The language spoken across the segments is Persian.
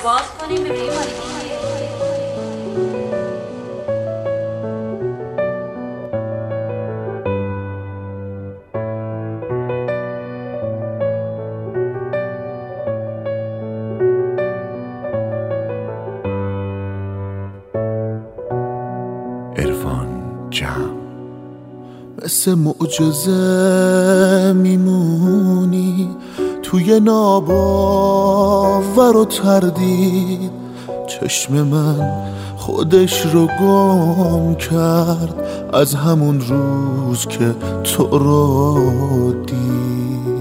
باز کنیم ببینیم مال کیه. عرفان جمع. مثل معجزه میمونی توی ناباور و تردید، چشم من خودش رو گم کرد از همون روز که تو رو دید.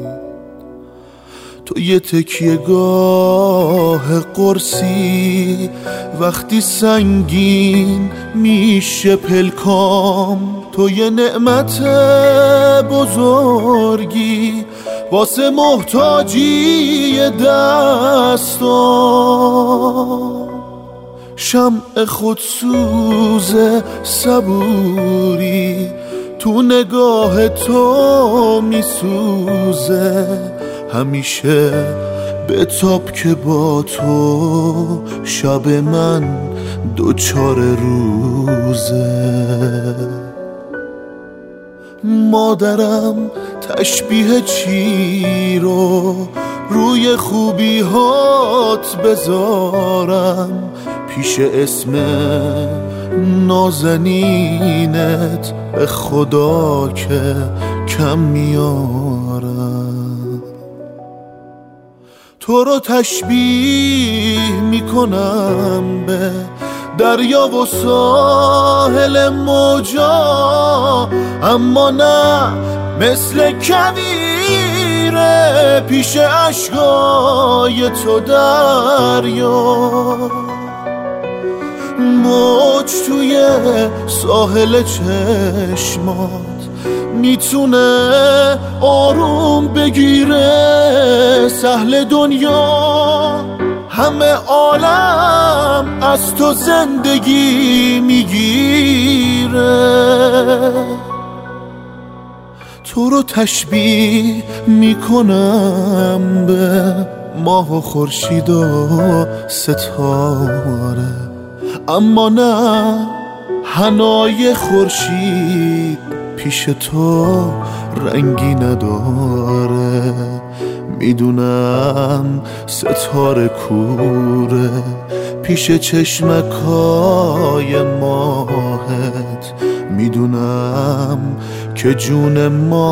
تو یه تکیهگاه قرصی وقتی سنگین میشه پلکام، تو یه نعمت بزرگی واسه محتاجی دستام، شمع خودسوز صبوری تو نگاه تو میسوزه، همیشه بتاب که با تو شب من دوچار روزه. مادرم تشبیه چی رو روی خوبی هات بذارم، پیش اسم نازنینت به خدا که کم میارم. تو رو تشبیه میکنم به دریا و ساحل موجا، اما نه مثل کویره پیش اشکای تو دریا. موج توی ساحل چشمات میتونه آروم بگیره، سهل دنیا همه عالم از تو زندگی میگیره. تو رو تشبیه میکنم به ماه و خورشید و ستاره، اما نه حنای خورشید پیش تو رنگی نداره. میدونم ستاره کوره پیش چشمکای ماهت، میدونم که جون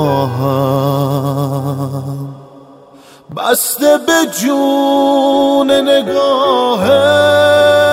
ماهم بسته به جون نگاهت.